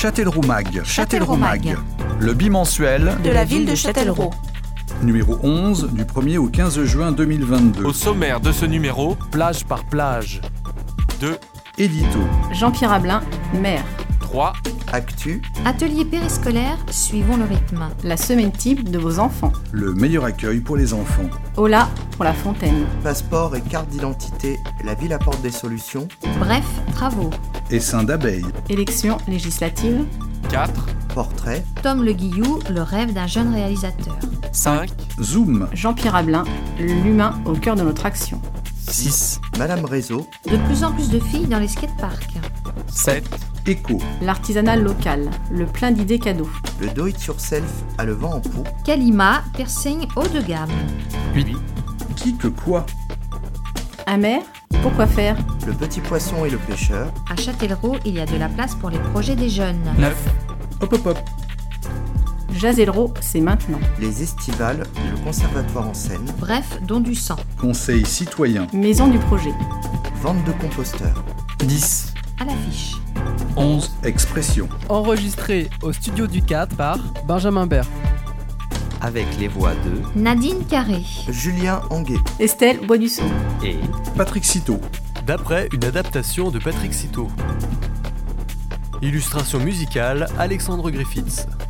Châtellerault Mag. Châtellerault Mag. Le bimensuel De la ville de Châtellerault. Numéro 11 du 1er au 15 juin 2022. Au sommaire de ce numéro, Plage par plage. 2, Édito. Jean-Pierre Ablin, maire. 3, Actu, Atelier périscolaire, suivons le rythme. La semaine type de vos enfants. Le meilleur accueil pour les enfants. Hola pour la fontaine. passeport et carte d'identité, la ville apporte des solutions. Bref, travaux. Essaim d'abeilles. Élections législatives. 4, Portrait, Tom Le Guillou, le rêve d'un jeune réalisateur. 5, Zoom. Jean-Pierre Ablin, l'humain au cœur de notre action. 6, Madame Réseau, De plus en plus de filles dans les skateparks. 7, Écho. L'artisanat local, le plein d'idées cadeaux. le do-it-yourself a le vent en poupe. Kalima, piercing haut de gamme. 8, Qui que quoi. Un maire, pourquoi faire? Le petit poisson et le pêcheur, À Châtellerault, il y a de la place pour les projets des jeunes. 9, Hop hop hop. Jazellerault, c'est maintenant. les estivales, le conservatoire en scène, Bref, don du sang. Conseil citoyen. Maison du projet. vente de composteurs. 10, À l'affiche. 11, Expression. Enregistré au studio du 4 par Benjamin Bert. Avec les voix de Nadine Carré. Julien Anguet, Estelle Boisdussault. et Patrick Citeau. D'après une adaptation de Patrick Citeau. Illustration musicale, Alexandre Griffiths.